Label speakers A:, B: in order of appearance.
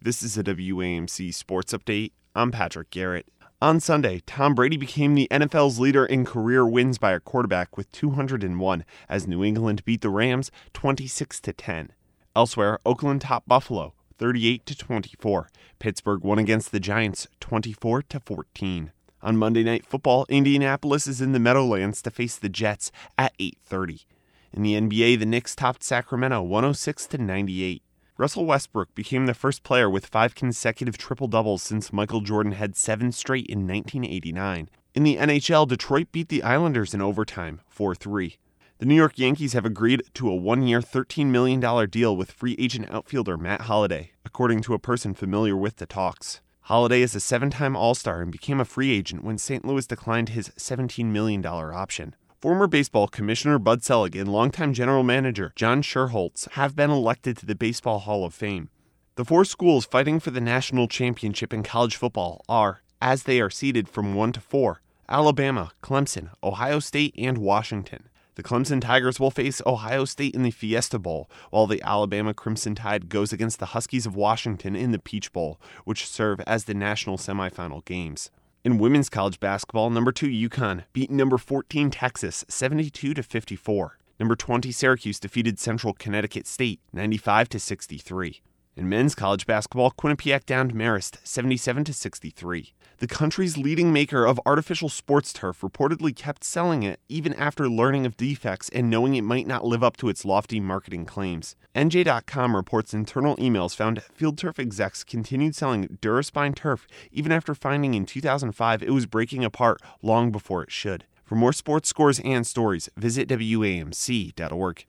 A: This is a WAMC Sports Update. I'm Patrick Garrett. On Sunday, Tom Brady became the NFL's leader in career wins by a quarterback with 201 as New England beat the Rams 26-10. Elsewhere, Oakland topped Buffalo 38-24. Pittsburgh won against the Giants 24-14. On Monday Night Football, Indianapolis is in the Meadowlands to face the Jets at 8:30. In the NBA, the Knicks topped Sacramento 106-98. Russell Westbrook became the first player with 5 consecutive triple-doubles since Michael Jordan had 7 straight in 1989. In the NHL, Detroit beat the Islanders in overtime 4-3. The New York Yankees have agreed to a 1-year, $13 million deal with free agent outfielder Matt Holliday, according to a person familiar with the talks. Holliday is a 7-time All-Star and became a free agent when St. Louis declined his $17 million option. Former baseball commissioner Bud Selig and longtime general manager John Schuerholz have been elected to the Baseball Hall of Fame. The 4 schools fighting for the national championship in college football are, as they are seeded from 1 to 4, Alabama, Clemson, Ohio State, and Washington. The Clemson Tigers will face Ohio State in the Fiesta Bowl, while the Alabama Crimson Tide goes against the Huskies of Washington in the Peach Bowl, which serve as the national semifinal games. In women's college basketball, number 2 UConn beat number 14 Texas 72-54. Number 20 Syracuse defeated Central Connecticut State 95-63. In men's college basketball, Quinnipiac downed Marist 77-63. The country's leading maker of artificial sports turf reportedly kept selling it even after learning of defects and knowing it might not live up to its lofty marketing claims. NJ.com reports internal emails found Field Turf execs continued selling Duraspine turf even after finding in 2005 it was breaking apart long before it should. For more sports scores and stories, visit WAMC.org.